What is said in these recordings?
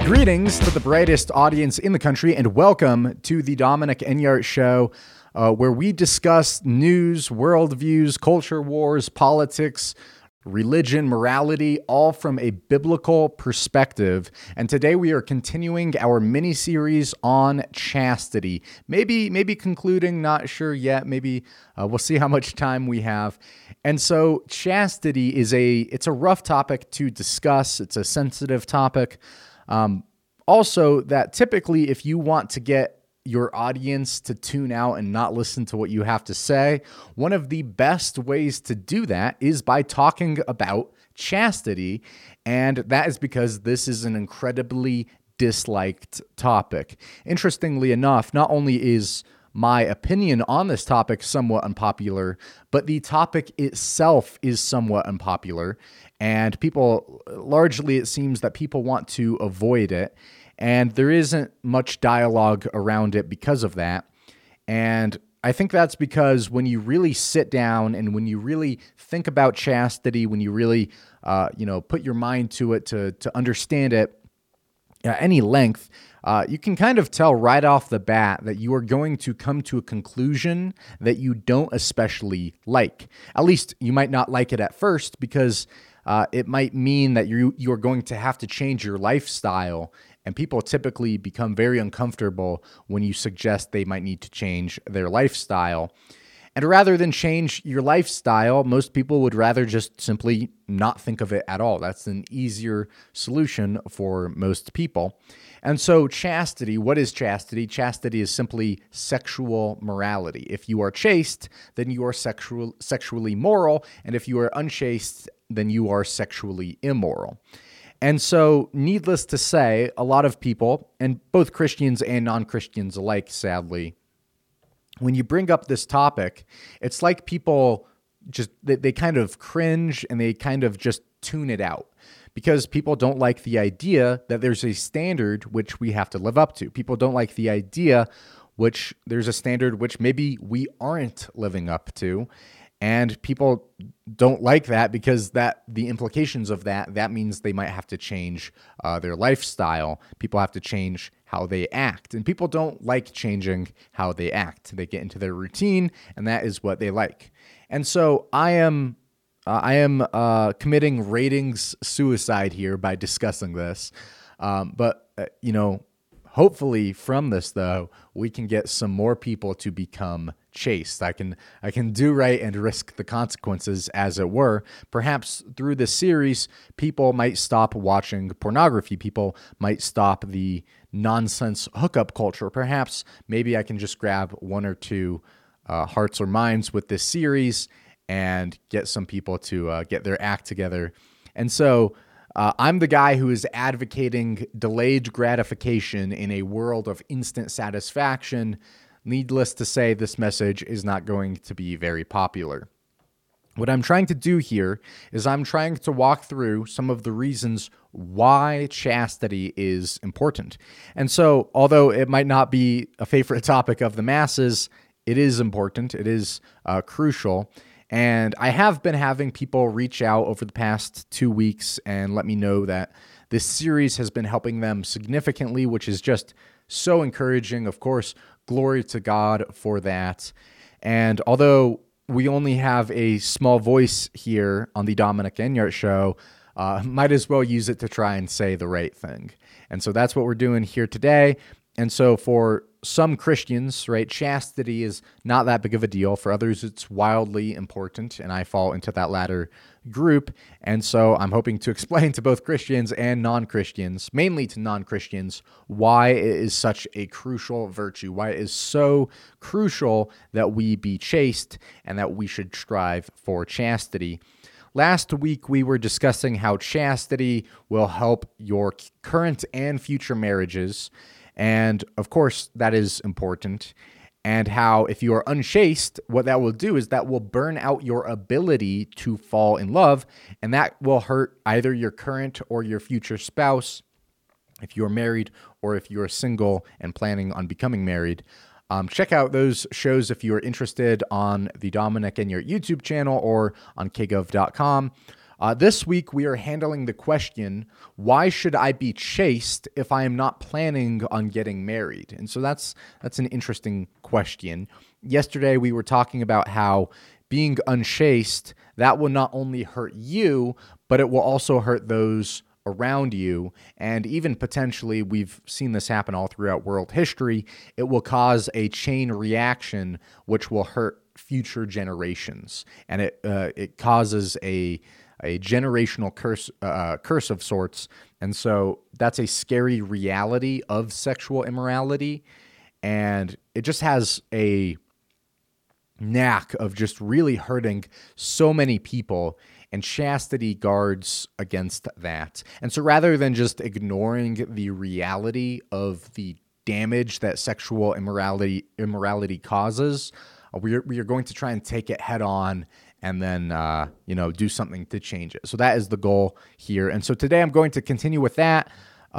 Greetings to the brightest audience in the country, and welcome to the Dominic Enyart Show, where we discuss news, worldviews, culture wars, politics, religion, morality, all from a biblical perspective. And today we are continuing our mini-series on chastity. Maybe concluding, not sure yet. Maybe we'll see how much time we have. And so chastity it's a rough topic to discuss. It's a sensitive topic. Also, that typically if you want to get your audience to tune out and not listen to what you have to say, one of the best ways to do that is by talking about chastity. And that is because this is an incredibly disliked topic. Interestingly enough, not only is my opinion on this topic somewhat unpopular, but the topic itself is somewhat unpopular. And largely it seems that people want to avoid it. And there isn't much dialogue around it because of that. And I think that's because when you really sit down and when you really think about chastity, when you really, put your mind to it to understand it at any length, you can kind of tell right off the bat that you are going to come to a conclusion that you don't especially like. At least you might not like it at first because it might mean that you're going to have to change your lifestyle. And people typically become very uncomfortable when you suggest they might need to change their lifestyle. And rather than change your lifestyle, most people would rather just simply not think of it at all. That's an easier solution for most people. And so chastity, what is chastity? Chastity is simply sexual morality. If you are chaste, then you are sexually moral. And if you are unchaste, then you are sexually immoral. And so, needless to say, a lot of people, and both Christians and non-Christians alike, sadly, when you bring up this topic, it's like people they kind of cringe and they kind of just tune it out because people don't like the idea that there's a standard which we have to live up to. People don't like the idea which there's a standard which maybe we aren't living up to. And people don't like that because the implications of that means they might have to change their lifestyle. People have to change how they act. And people don't like changing how they act. They get into their routine, and that is what they like. And so I am committing ratings suicide here by discussing this. Hopefully from this, though, we can get some more people to become chaste. I can do right and risk the consequences, as it were. Perhaps through this series, people might stop watching pornography. People might stop the nonsense hookup culture. Perhaps maybe I can just grab one or two hearts or minds with this series and get some people to get their act together. And so I'm the guy who is advocating delayed gratification in a world of instant satisfaction. Needless to say, this message is not going to be very popular. What I'm trying to do here is I'm trying to walk through some of the reasons why chastity is important. And so, although it might not be a favorite topic of the masses, it is important. It is crucial. And I have been having people reach out over the past 2 weeks and let me know that this series has been helping them significantly, which is just so encouraging. Of course, glory to God for that. And although we only have a small voice here on the Dominic Enyart Show, might as well use it to try and say the right thing. And so that's what we're doing here today. And so for some Christians, right, chastity is not that big of a deal. For others, it's wildly important, and I fall into that latter group. And so I'm hoping to explain to both Christians and non-Christians, mainly to non-Christians, why it is such a crucial virtue, why it is so crucial that we be chaste and that we should strive for chastity. Last week, we were discussing how chastity will help your current and future marriages. And of course, that is important. And how if you are unchaste, what that will do is that will burn out your ability to fall in love. And that will hurt either your current or your future spouse if you're married or if you're single and planning on becoming married. Check out those shows if you are interested on the Dominic Enyart YouTube channel or on kgov.com. This week, we are handling the question, why should I be chaste if I am not planning on getting married? And so that's an interesting question. Yesterday, we were talking about how being unchaste, that will not only hurt you, but it will also hurt those around you. And even potentially, we've seen this happen all throughout world history, it will cause a chain reaction, which will hurt future generations. And it causes a generational curse of sorts. And so that's a scary reality of sexual immorality. And it just has a knack of just really hurting so many people, and chastity guards against that. And so rather than just ignoring the reality of the damage that sexual immorality causes, we are going to try and take it head on and then do something to change it. So that is the goal here. And so today I'm going to continue with that.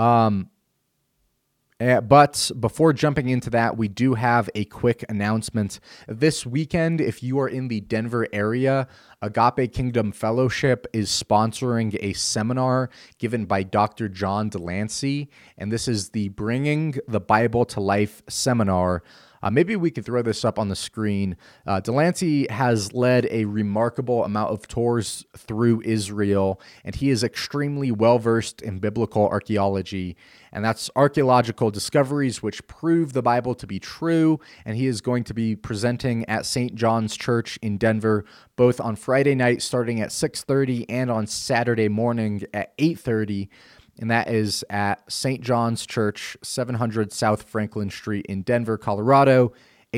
But before jumping into that, we do have a quick announcement. This weekend, if you are in the Denver area, Agape Kingdom Fellowship is sponsoring a seminar given by Dr. John Delancey, and this is the Bringing the Bible to Life seminar. Maybe we could throw this up on the screen. Delancey has led a remarkable amount of tours through Israel, and he is extremely well-versed in biblical archaeology, and that's archaeological discoveries which prove the Bible to be true, and he is going to be presenting at St. John's Church in Denver, both on Friday night starting at 6:30 and on Saturday morning at 8:30. And that is at St. John's Church, 700 South Franklin Street in Denver, Colorado,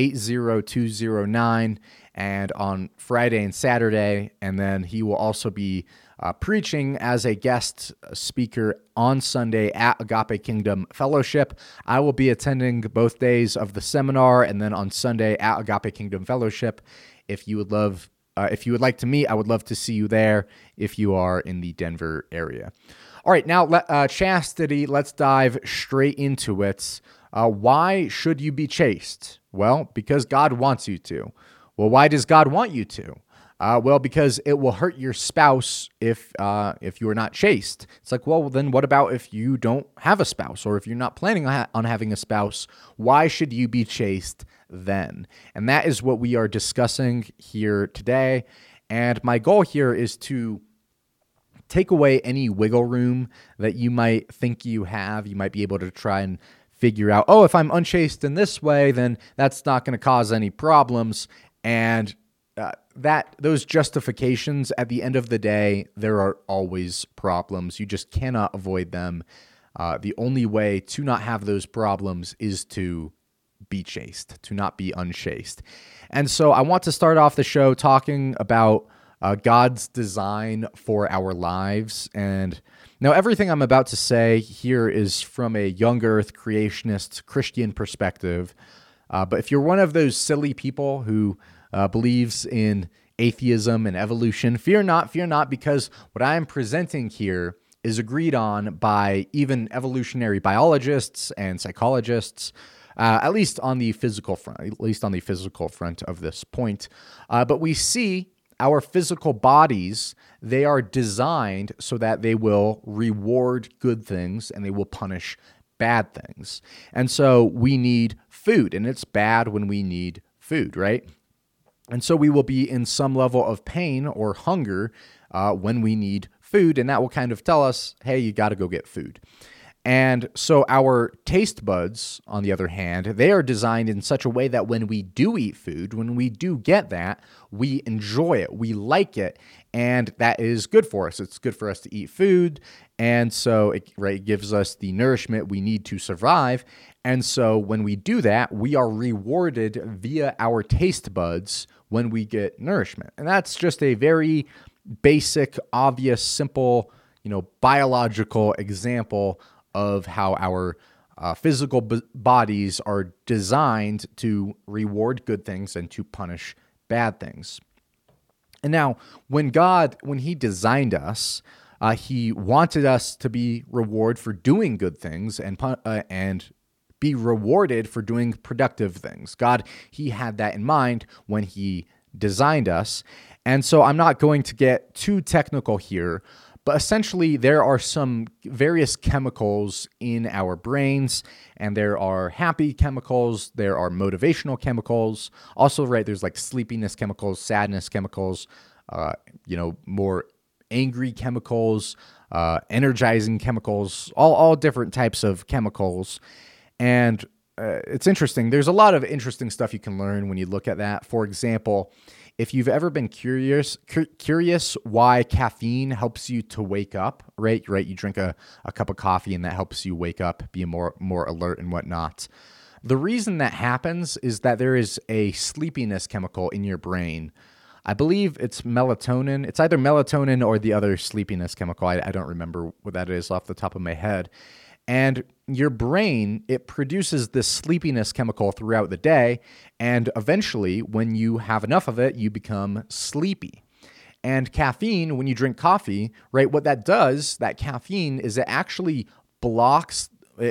80209, and on Friday and Saturday. And then he will also be preaching as a guest speaker on Sunday at Agape Kingdom Fellowship. I will be attending both days of the seminar, and then on Sunday at Agape Kingdom Fellowship. If you would like to meet, I would love to see you there if you are in the Denver area. All right, now chastity, let's dive straight into it. Why should you be chaste? Well, because God wants you to. Well, why does God want you to? Well, because it will hurt your spouse if you are not chaste. It's like, well, then what about if you don't have a spouse, or if you're not planning on having a spouse? Why should you be chaste then? And that is what we are discussing here today. And my goal here is to take away any wiggle room that you might think you have. You might be able to try and figure out, oh, if I'm unchaste in this way, then that's not going to cause any problems. And those justifications, at the end of the day, there are always problems. You just cannot avoid them. The only way to not have those problems is to be chaste, to not be unchaste. And so I want to start off the show talking about God's design for our lives. And now everything I'm about to say here is from a young earth creationist Christian perspective. But if you're one of those silly people who believes in atheism and evolution, fear not, because what I am presenting here is agreed on by even evolutionary biologists and psychologists, at least on the physical front of this point. But we see our physical bodies, they are designed so that they will reward good things and they will punish bad things. And so we need food, and it's bad when we need food, right? And so we will be in some level of pain or hunger when we need food, and that will kind of tell us, hey, you got to go get food. And so our taste buds, on the other hand, they are designed in such a way that when we do eat food, when we do get that, we enjoy it, we like it, and that is good for us. It's good for us to eat food, and so it gives us the nourishment we need to survive. And so when we do that, we are rewarded via our taste buds when we get nourishment. And that's just a very basic, obvious, simple, biological example of how our physical bodies are designed to reward good things and to punish bad things. And now, when He designed us, He wanted us to be rewarded for doing good things and be rewarded for doing productive things. God, He had that in mind when He designed us. And so I'm not going to get too technical here, but essentially there are some various chemicals in our brains, and there are happy chemicals, there are motivational chemicals. Also, right, there's like sleepiness chemicals, sadness chemicals, more angry chemicals, energizing chemicals, all different types of chemicals. And it's interesting. There's a lot of interesting stuff you can learn when you look at that. For example, if you've ever been curious why caffeine helps you to wake up, right? You drink a cup of coffee and that helps you wake up, be more alert and whatnot. The reason that happens is that there is a sleepiness chemical in your brain. I believe it's melatonin. It's either melatonin or the other sleepiness chemical. I don't remember what that is off the top of my head. And your brain, it produces this sleepiness chemical throughout the day, and eventually, when you have enough of it, you become sleepy. And caffeine, when you drink coffee, right, what that does, that caffeine, is it actually blocks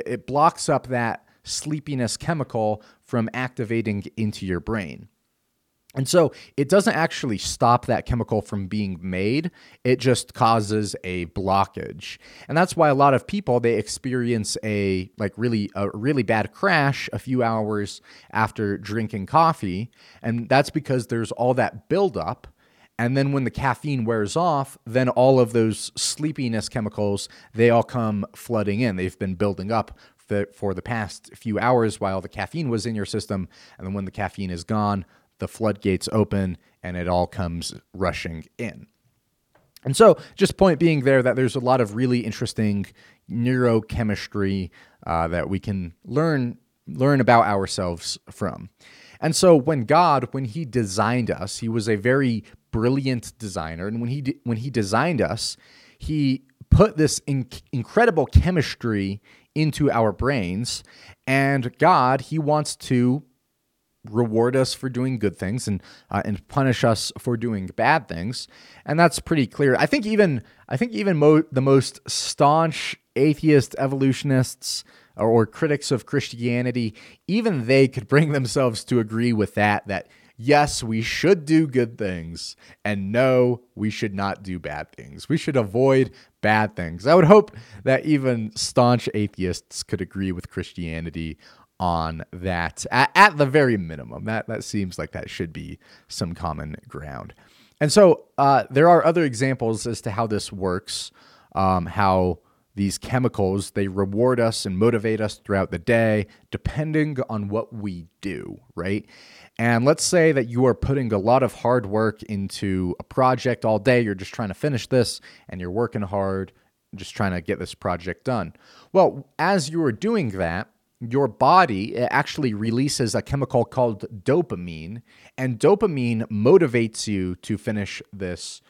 up that sleepiness chemical from activating into your brain. And so it doesn't actually stop that chemical from being made. It just causes a blockage. And that's why a lot of people, they experience a really bad crash a few hours after drinking coffee. And that's because there's all that buildup. And then when the caffeine wears off, then all of those sleepiness chemicals, they all come flooding in. They've been building up for the past few hours while the caffeine was in your system. And then when the caffeine is gone, the floodgates open and it all comes rushing in. And so just point being there that there's a lot of really interesting neurochemistry that we can learn about ourselves from. And so when he designed us, he was a very brilliant designer. And when he designed us, he put this incredible chemistry into our brains. And God, he wants to reward us for doing good things and punish us for doing bad things, and that's pretty clear. I think even the most staunch atheist evolutionists or critics of Christianity, even they could bring themselves to agree with that yes, we should do good things, and no, we should not do bad things. We should avoid bad things. I would hope that even staunch atheists could agree with Christianity on that at the very minimum. That seems like that should be some common ground. And so there are other examples as to how this works, how these chemicals, they reward us and motivate us throughout the day, depending on what we do, right? And let's say that you are putting a lot of hard work into a project all day. You're just trying to finish this, and you're working hard, just trying to get this project done. Well, as you are doing that, your body actually releases a chemical called dopamine, and dopamine motivates you to finish this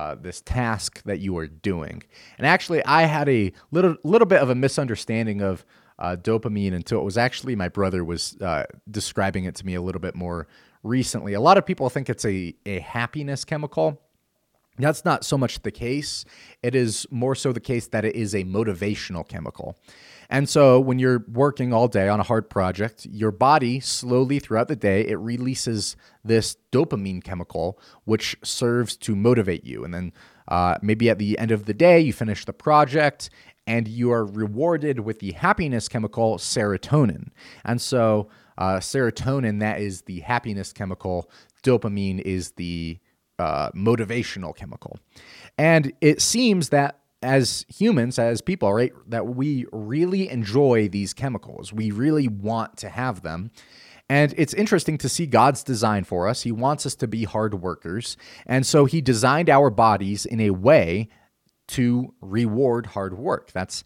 task that you are doing. And actually, I had a little bit of a misunderstanding of dopamine until it was actually my brother was describing it to me a little bit more recently. A lot of people think it's a happiness chemical. That's not so much the case. It is more so the case that it is a motivational chemical. And so when you're working all day on a hard project, your body slowly throughout the day, it releases this dopamine chemical, which serves to motivate you. And then maybe at the end of the day, you finish the project and you are rewarded with the happiness chemical serotonin. And so serotonin, that is the happiness chemical. Dopamine is the motivational chemical. And it seems that as humans, as people, right, that we really enjoy these chemicals. We really want to have them. And it's interesting to see God's design for us. He wants us to be hard workers. And so he designed our bodies in a way to reward hard work. That's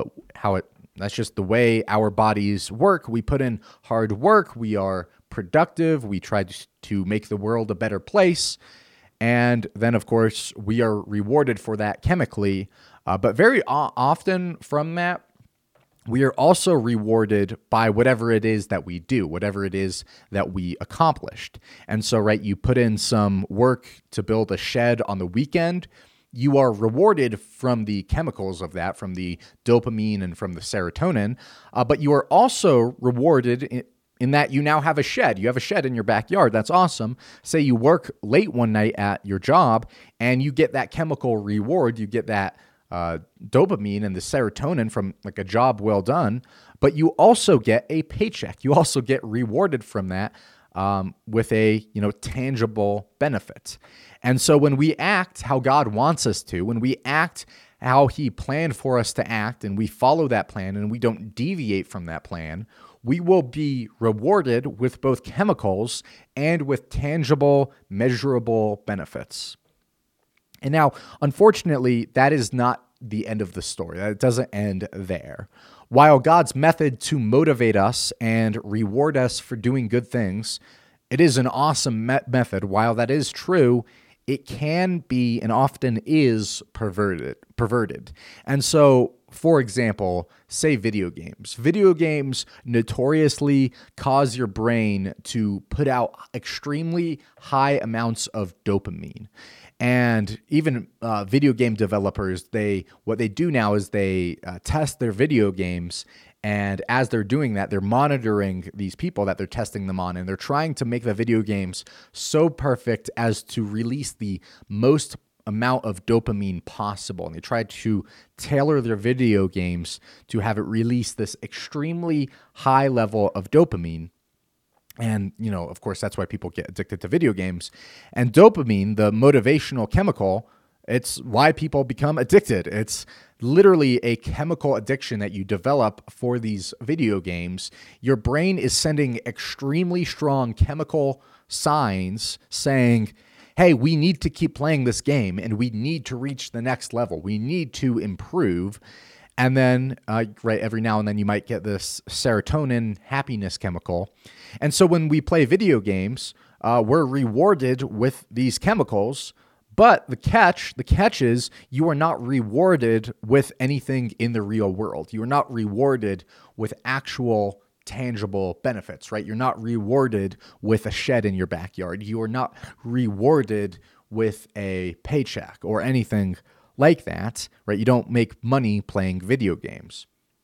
that's just the way our bodies work. We put in hard work. We are productive. We try to make the world a better place. And then, of course, we are rewarded for that chemically. But very often from that, we are also rewarded by whatever it is that we do, whatever it is that we accomplished. And so, right, you put in some work to build a shed on the weekend. You are rewarded from the chemicals of that, from the dopamine and from the serotonin. But you are also rewarded in that you now have a shed. You have a shed in your backyard. That's awesome. Say you work late one night at your job and you get that chemical reward. You get that dopamine and the serotonin from like a job well done, but you also get a paycheck. You also get rewarded from that with a tangible benefit. And so when we act how God wants us to, when we act how He planned for us to act, and we follow that plan and we don't deviate from that plan, we will be rewarded with both chemicals and with tangible, measurable benefits. And now, unfortunately, that is not the end of the story. It doesn't end there. While God's method to motivate us and reward us for doing good things, it is an awesome method. While that is true, it can be and often is perverted. And so, for example, say video games. Video games notoriously cause your brain to put out extremely high amounts of dopamine. And even video game developers, what they do now is they test their video games, and as they're doing that, they're monitoring these people that they're testing them on, and they're trying to make the video games so perfect as to release the most amount of dopamine possible. And they try to tailor their video games to have it release this extremely high level of dopamine. And, of course, that's why people get addicted to video games. And dopamine, the motivational chemical, it's why people become addicted. It's literally a chemical addiction that you develop for these video games. Your brain is sending extremely strong chemical signs saying, hey, we need to keep playing this game and we need to reach the next level. We need to improve. And then, every now and then you might get this serotonin happiness chemical. And so when we play video games, we're rewarded with these chemicals. But the catch is you are not rewarded with anything in the real world. You are not rewarded with actual tangible benefits, right? You're not rewarded with a shed in your backyard. You are not rewarded with a paycheck or anything like that, right? You don't make money playing video games.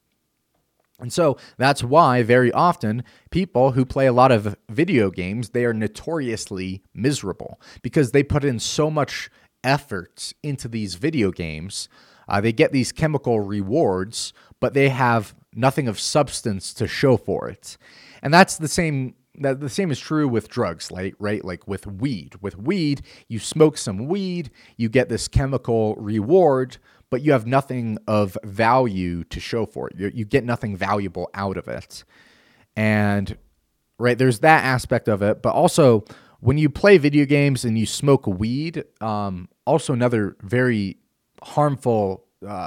And so that's why very often people who play a lot of video games, they are notoriously miserable because they put in so much effort into these video games. They get these chemical rewards, but they have nothing of substance to show for it. And that's the same is true with drugs, right? Like with weed. With weed, you smoke some weed, you get this chemical reward, but you have nothing of value to show for it. You get nothing valuable out of it. And, right, there's that aspect of it. But also, when you play video games and you smoke weed, also another very harmful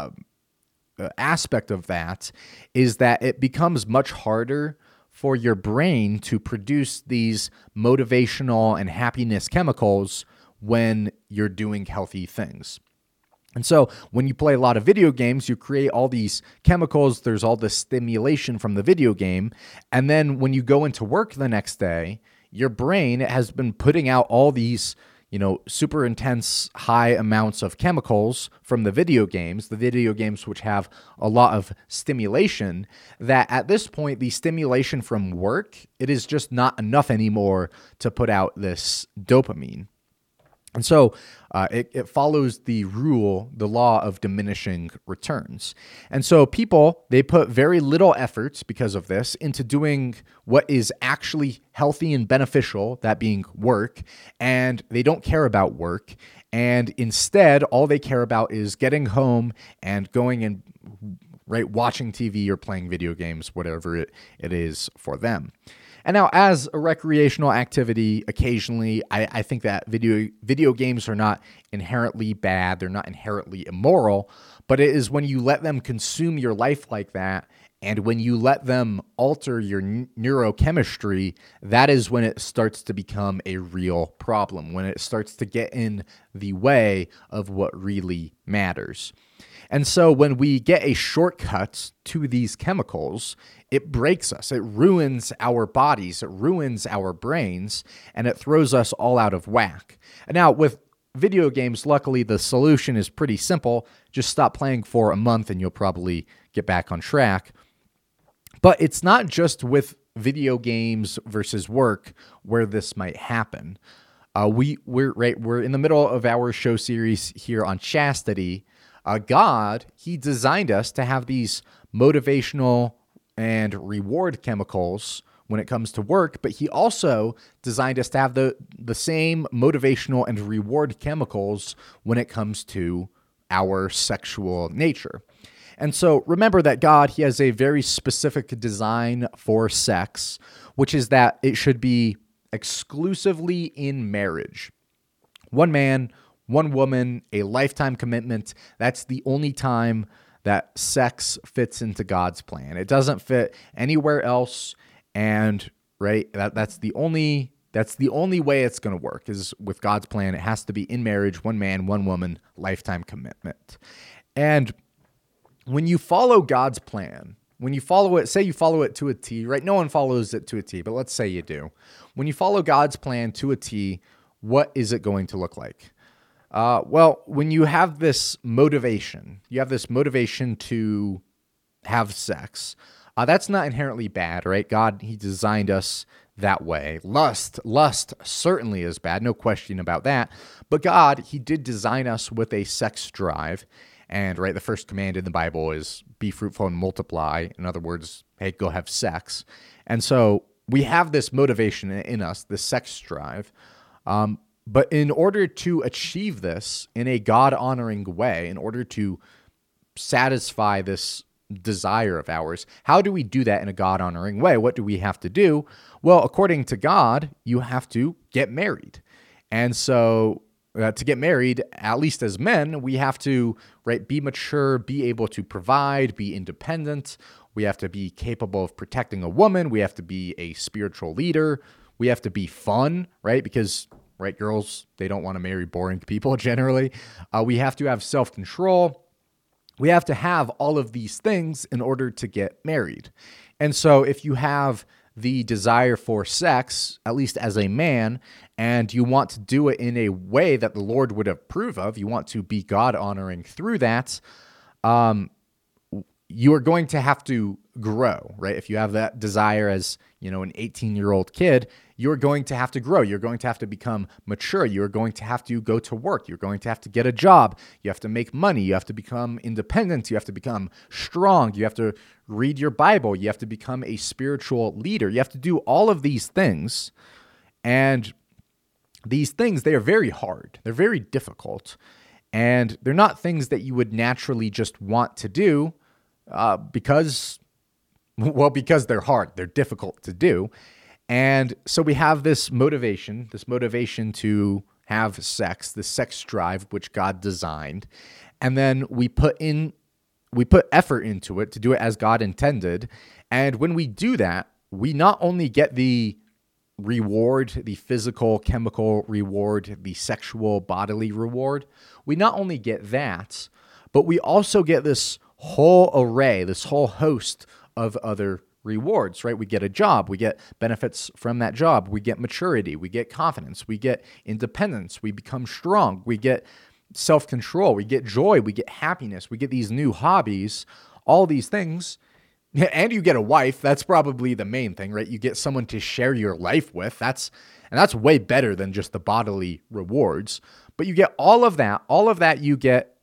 aspect of that is that it becomes much harder for your brain to produce these motivational and happiness chemicals when you're doing healthy things. And so when you play a lot of video games, you create all these chemicals, there's all this stimulation from the video game, and then when you go into work the next day, your brain has been putting out all these super intense high amounts of chemicals from the video games which have a lot of stimulation, that at this point, the stimulation from work, it is just not enough anymore to put out this dopamine. And so it follows the law of diminishing returns. And so people, they put very little effort because of this into doing what is actually healthy and beneficial, that being work, and they don't care about work. And instead, all they care about is getting home and going and watching TV or playing video games, whatever it is for them. And now, as a recreational activity, occasionally, I think that video games are not inherently bad. They're not inherently immoral. But it is when you let them consume your life like that, and when you let them alter your neurochemistry, that is when it starts to become a real problem, when it starts to get in the way of what really matters. And so when we get a shortcut to these chemicals, it breaks us. It ruins our bodies. It ruins our brains, and it throws us all out of whack. And now with video games, luckily, the solution is pretty simple. Just stop playing for a month and you'll probably get back on track. But it's not just with video games versus work where this might happen. We're in the middle of our show series here on chastity. God, he designed us to have these motivational and reward chemicals when it comes to work, but he also designed us to have the same motivational and reward chemicals when it comes to our sexual nature. And so remember that God, he has a very specific design for sex, which is that it should be exclusively in marriage. One man, one woman, a lifetime commitment. That's the only time that sex fits into God's plan. It doesn't fit anywhere else. And right, that's the only way it's going to work is with God's plan. It has to be in marriage, one man, one woman, lifetime commitment. And when you follow God's plan, when you follow it, say you follow it to a T, right? No one follows it to a T, but let's say you do. When you follow God's plan to a T, what is it going to look like? Well, when you have this motivation, to have sex, that's not inherently bad, right? God, he designed us that way. Lust certainly is bad, no question about that. But God, he did design us with a sex drive. And right, the first command in the Bible is be fruitful and multiply. In other words, hey, go have sex. And so we have this motivation in us, this sex drive. But in order to achieve this in a God-honoring way, in order to satisfy this desire of ours, how do we do that in a God-honoring way? What do we have to do? Well, according to God, you have to get married. And so to get married, at least as men, we have to, right, be mature, be able to provide, be independent. We have to be capable of protecting a woman. We have to be a spiritual leader. We have to be fun, right? Because, right, girls, they don't want to marry boring people generally. We have to have self-control. We have to have all of these things in order to get married. And so if you have the desire for sex, at least as a man, and you want to do it in a way that the Lord would approve of, you want to be God-honoring through that, you are going to have to grow, right? If you have that desire as, an 18-year-old kid, you're going to have to grow. You're going to have to become mature. You're going to have to go to work. You're going to have to get a job. You have to make money. You have to become independent. You have to become strong. You have to read your Bible. You have to become a spiritual leader. You have to do all of these things. And these things, they are very hard. They're very difficult. And they're not things that you would naturally just want to do because they're hard. They're difficult to do. And so we have this motivation to have sex, the sex drive, which God designed. And then we put effort into it to do it as God intended. And when we do that, we not only get the reward, the physical, chemical reward, the sexual, bodily reward. We not only get that, but we also get this whole array, this whole host of other rewards, right? We get a job, we get benefits from that job, we get maturity, we get confidence, we get independence, we become strong, we get self-control, we get joy, we get happiness, we get these new hobbies, all these things. And you get a wife. That's probably the main thing, right? You get someone to share your life with. That's way better than just the bodily rewards. But you get all of that. All of that you get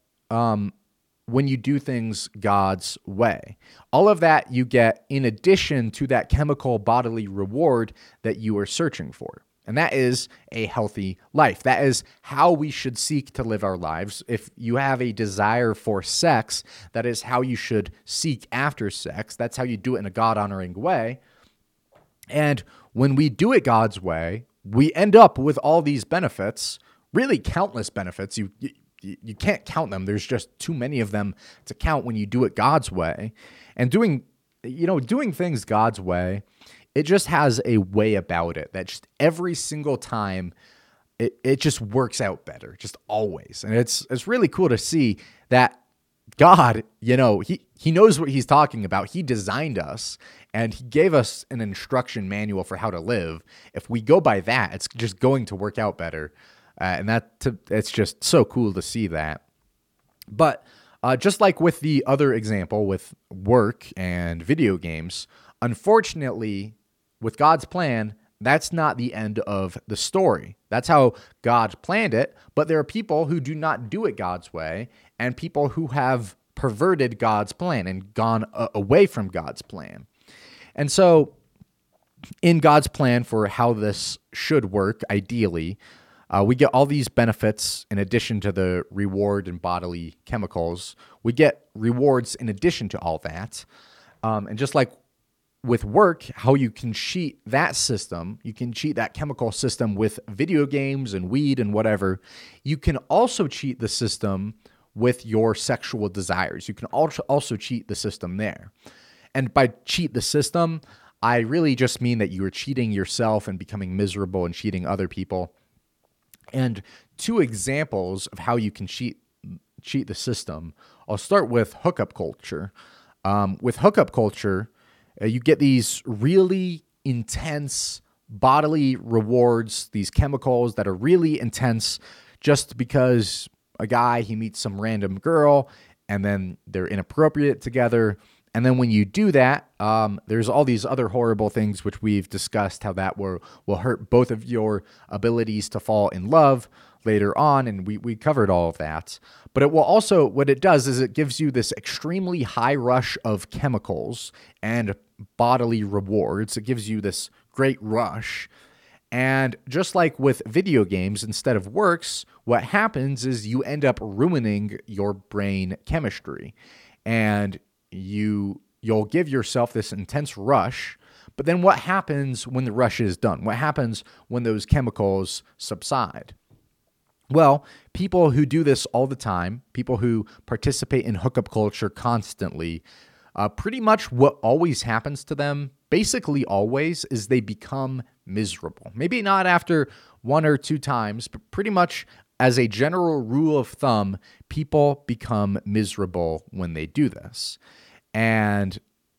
when you do things God's way. All of that you get in addition to that chemical bodily reward that you are searching for. And that is a healthy life. That is how we should seek to live our lives. If you have a desire for sex, that is how you should seek after sex. That's how you do it in a God-honoring way. And when we do it God's way, we end up with all these benefits, really countless benefits. You can't count them. There's just too many of them to count when you do it God's way. And doing things God's way, it just has a way about it that just every single time it just works out better, just always. And it's really cool to see that God, he knows what he's talking about. He designed us and he gave us an instruction manual for how to live. If we go by that, it's just going to work out better. And it's just so cool to see that. But just like with the other example with work and video games, unfortunately, with God's plan, that's not the end of the story. That's how God planned it, but there are people who do not do it God's way, and people who have perverted God's plan and gone away from God's plan. And so in God's plan for how this should work, ideally, we get all these benefits in addition to the reward and bodily chemicals. We get rewards in addition to all that. And just like with work, how you can cheat that system, you can cheat that chemical system with video games and weed and whatever. You can also cheat the system with your sexual desires. You can also cheat the system there. And by cheat the system, I really just mean that you are cheating yourself and becoming miserable and cheating other people. And 2 examples of how you can cheat the system. I'll start with hookup culture. With hookup culture, you get these really intense bodily rewards, these chemicals that are really intense just because a guy, he meets some random girl and then they're inappropriate together. And then when you do that, there's all these other horrible things which we've discussed, how that will hurt both of your abilities to fall in love later on, and we covered all of that. But it will also, what it does is it gives you this extremely high rush of chemicals and bodily rewards. It gives you this great rush. And just like with video games, instead of works, what happens is you end up ruining your brain chemistry. And you'll give yourself this intense rush, but then what happens when the rush is done? What happens when those chemicals subside? Well, people who do this all the time, people who participate in hookup culture constantly, pretty much what always happens to them, basically always, is they become miserable. Maybe not after 1 or 2 times, but pretty much as a general rule of thumb, people become miserable when they do this. And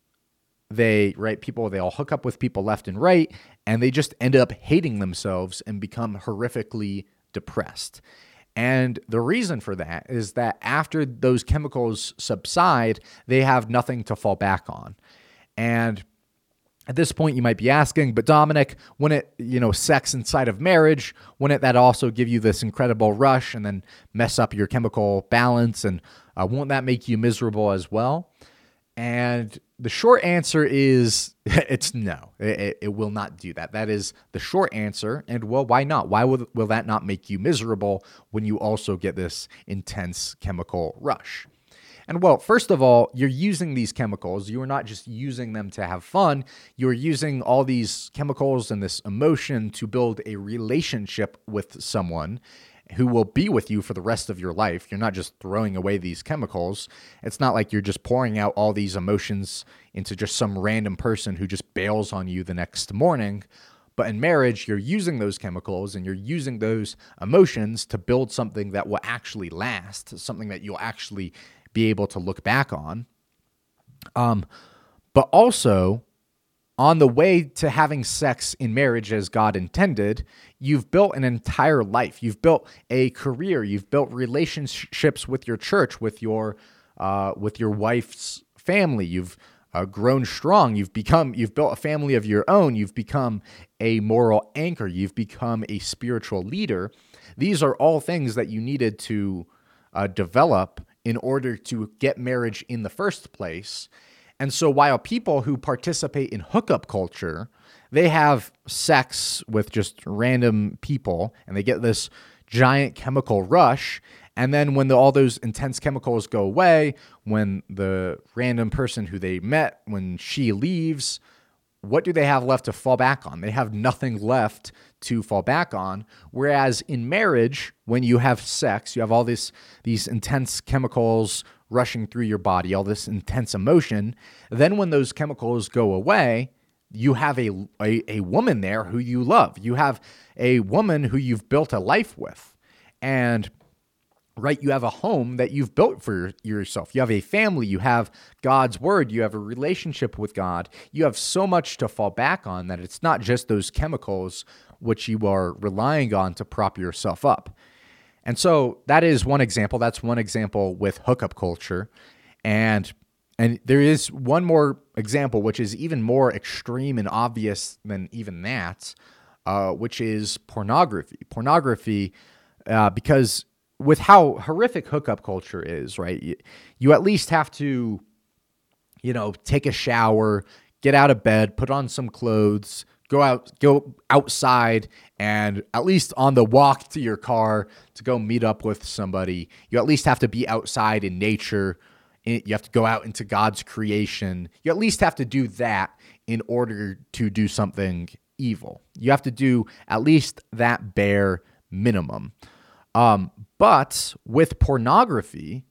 they'll hook up with people left and right, and they just end up hating themselves and become horrifically depressed. And the reason for that is that after those chemicals subside, they have nothing to fall back on. And at this point, you might be asking, but Dominic, wouldn't sex inside of marriage, wouldn't that also give you this incredible rush and then mess up your chemical balance? And won't that make you miserable as well? And the short answer is it's no. It will not do that. That is the short answer. And well, why not? Why will that not make you miserable when you also get this intense chemical rush? And well, first of all, you're using these chemicals. You are not just using them to have fun. You're using all these chemicals and this emotion to build a relationship with someone who will be with you for the rest of your life. You're not just throwing away these chemicals. It's not like you're just pouring out all these emotions into just some random person who just bails on you the next morning. But in marriage, you're using those chemicals and you're using those emotions to build something that will actually last, something that you'll actually be able to look back on. But also, on the way to having sex in marriage as God intended, you've built an entire life. You've built a career. You've built relationships with your church, with your wife's family. You've grown strong. You've built a family of your own. You've become a moral anchor. You've become a spiritual leader. These are all things that you needed to develop in order to get marriage in the first place. And so while people who participate in hookup culture, they have sex with just random people and they get this giant chemical rush. And then when all those intense chemicals go away, when the random person who they met, when she leaves, what do they have left to fall back on? They have nothing left to fall back on. Whereas in marriage, when you have sex, you have all these intense chemicals rushing through your body, all this intense emotion. Then when those chemicals go away, you have a woman there who you love. You have a woman who you've built a life with. And right, you have a home that you've built for yourself. You have a family. You have God's word. You have a relationship with God. You have so much to fall back on that it's not just those chemicals which you are relying on to prop yourself up. And so that is one example. That's one example with hookup culture. And And there is one more example, which is even more extreme and obvious than even that, which is pornography. Pornography, because with how horrific hookup culture is, right? You at least have to, take a shower, get out of bed, put on some clothes, go outside, and at least on the walk to your car to go meet up with somebody, you at least have to be outside in nature. You have to go out into God's creation. You at least have to do that in order to do something evil. You have to do at least that bare minimum. But with pornography,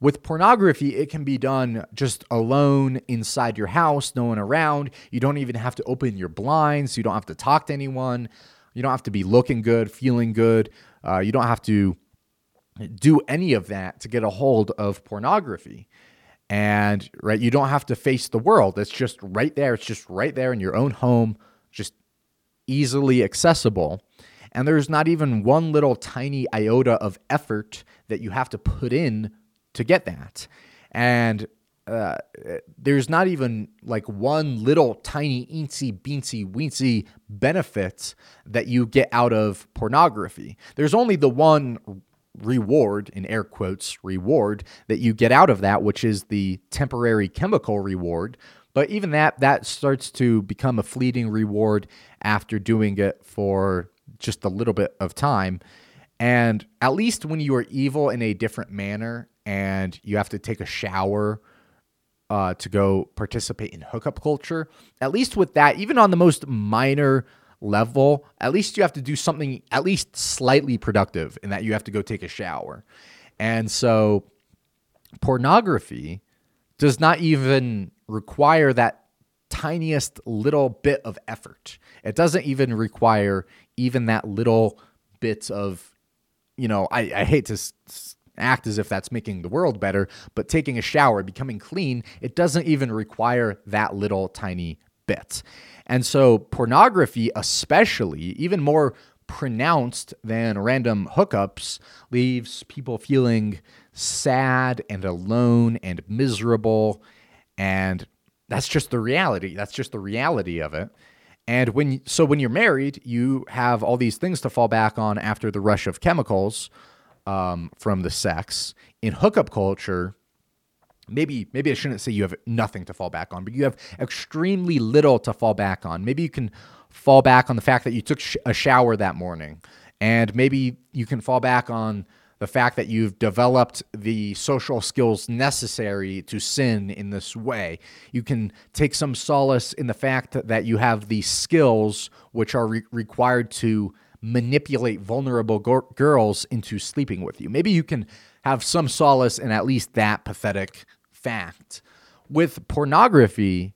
it can be done just alone inside your house, no one around. You don't even have to open your blinds. You don't have to talk to anyone. You don't have to be looking good, feeling good. You don't have to do any of that to get a hold of pornography. And right, you don't have to face the world. It's just right there. It's just right there in your own home, just easily accessible. And there's not even one little tiny iota of effort that you have to put in to get that. And there's not even like one little tiny eensy beensy weensy benefit that you get out of pornography. There's only the one reward, in air quotes, reward that you get out of that, which is the temporary chemical reward. But even that starts to become a fleeting reward after doing it for just a little bit of time. And at least when you are evil in a different manner and you have to take a shower to go participate in hookup culture, at least with that, even on the most minor level, at least you have to do something at least slightly productive in that you have to go take a shower. And so pornography does not even require that tiniest little bit of effort. It doesn't even require even that little bit of, I hate to act as if that's making the world better, but taking a shower, becoming clean, it doesn't even require that little tiny bit. And so pornography, especially, even more pronounced than random hookups, leaves people feeling sad and alone and miserable. And that's just the reality. That's just the reality of it. And when you're married, you have all these things to fall back on after the rush of chemicals from the sex. In hookup culture, maybe I shouldn't say you have nothing to fall back on, but you have extremely little to fall back on. Maybe you can fall back on the fact that you took a shower that morning, and maybe you can fall back on the fact that you've developed the social skills necessary to sin in this way. You can take some solace in the fact that you have the skills which are required to manipulate vulnerable girls into sleeping with you. Maybe you can have some solace in at least that pathetic fact. With pornography,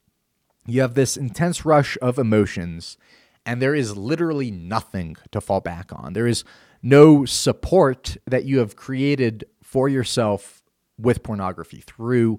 you have this intense rush of emotions, and there is literally nothing to fall back on. There is no support that you have created for yourself with pornography, through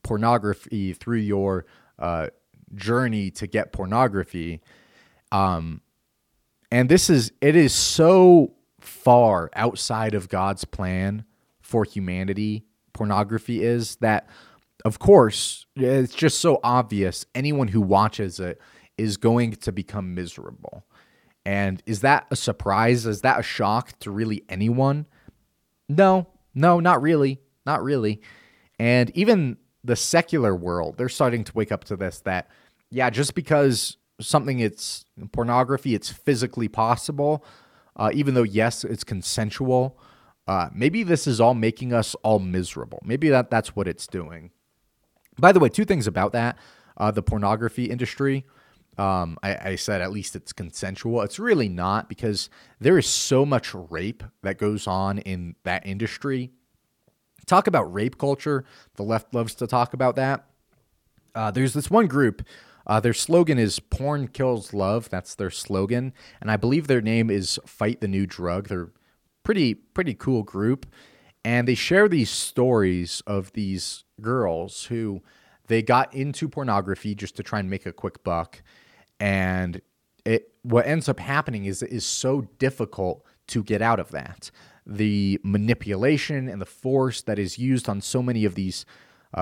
your journey to get pornography. And it is so far outside of God's plan for humanity, pornography is, that, of course, it's just so obvious anyone who watches it is going to become miserable. And is that a surprise? Is that a shock to really anyone? No, not really. Not really. And even the secular world, they're starting to wake up to this, that, yeah, just because it's pornography, it's physically possible, even though, yes, it's consensual, maybe this is all making us all miserable. Maybe that's what it's doing. By the way, two things about that. The pornography industry, I said at least it's consensual. It's really not, because there is so much rape that goes on in that industry. Talk about rape culture. The left loves to talk about that. There's this one group. Their slogan is "Porn Kills Love." That's their slogan. And I believe their name is Fight the New Drug. They're pretty cool group. And they share these stories of these girls who they got into pornography just to try and make a quick buck. And what ends up happening is it is so difficult to get out of that. The manipulation and the force that is used on so many of these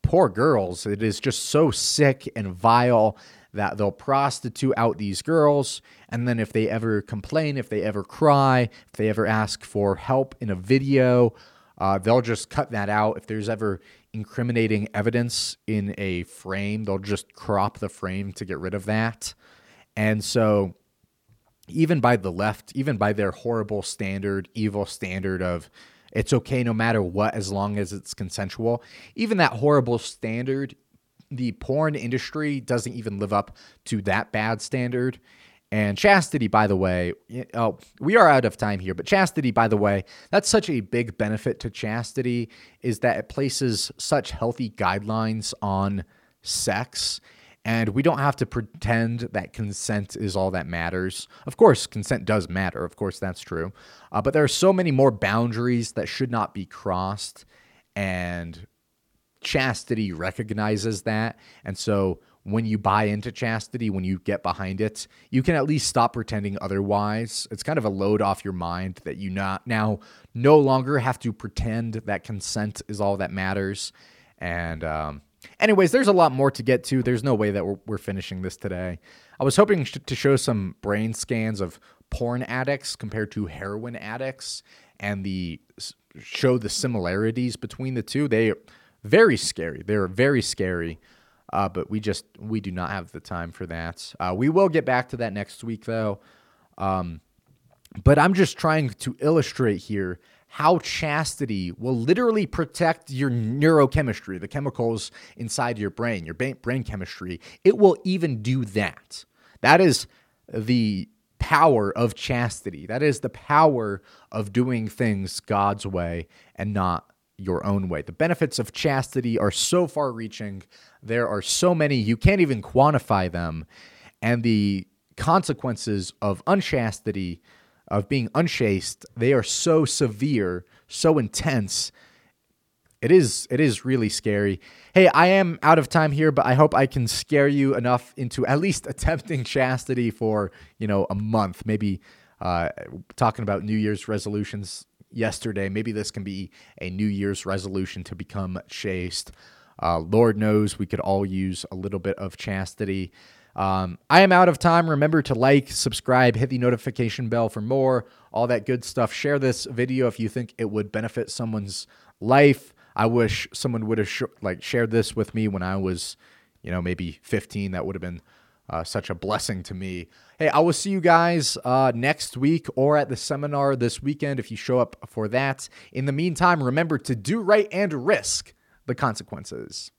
poor girls. It is just so sick and vile that they'll prostitute out these girls. And then if they ever complain, if they ever cry, if they ever ask for help in a video, they'll just cut that out. If there's ever incriminating evidence in a frame, they'll just crop the frame to get rid of that. And so even by the left, even by their horrible standard, evil standard of it's okay no matter what as long as it's consensual, even that horrible standard, the porn industry doesn't even live up to that bad standard. And chastity, by the way, we are out of time here, but chastity, by the way, that's such a big benefit to chastity is that it places such healthy guidelines on sex. And we don't have to pretend that consent is all that matters. Of course, consent does matter. Of course, that's true. But there are so many more boundaries that should not be crossed. And chastity recognizes that. And so when you buy into chastity, when you get behind it, you can at least stop pretending otherwise. It's kind of a load off your mind that you now no longer have to pretend that consent is all that matters. And anyways, there's a lot more to get to. There's no way that we're finishing this today. I was hoping to show some brain scans of porn addicts compared to heroin addicts and show the similarities between the two. They are very scary. They're very scary. But we do not have the time for that. We will get back to that next week, though. But I'm just trying to illustrate here how chastity will literally protect your neurochemistry, the chemicals inside your brain chemistry. It will even do that. That is the power of chastity. That is the power of doing things God's way and not your own way. The benefits of chastity are so far-reaching. There are so many, you can't even quantify them. And the consequences of unchastity, of being unchaste, they are so severe, so intense. It is really scary. Hey, I am out of time here, but I hope I can scare you enough into at least attempting chastity for, a month. Maybe talking about New Year's resolutions yesterday. Maybe this can be a New Year's resolution to become chaste. Lord knows we could all use a little bit of chastity. I am out of time. Remember to like, subscribe, hit the notification bell for more, all that good stuff. Share this video if you think it would benefit someone's life. I wish someone would have shared this with me when I was, maybe 15. That would have been such a blessing to me. Hey, I will see you guys next week or at the seminar this weekend if you show up for that. In the meantime, remember to do right and risk the consequences.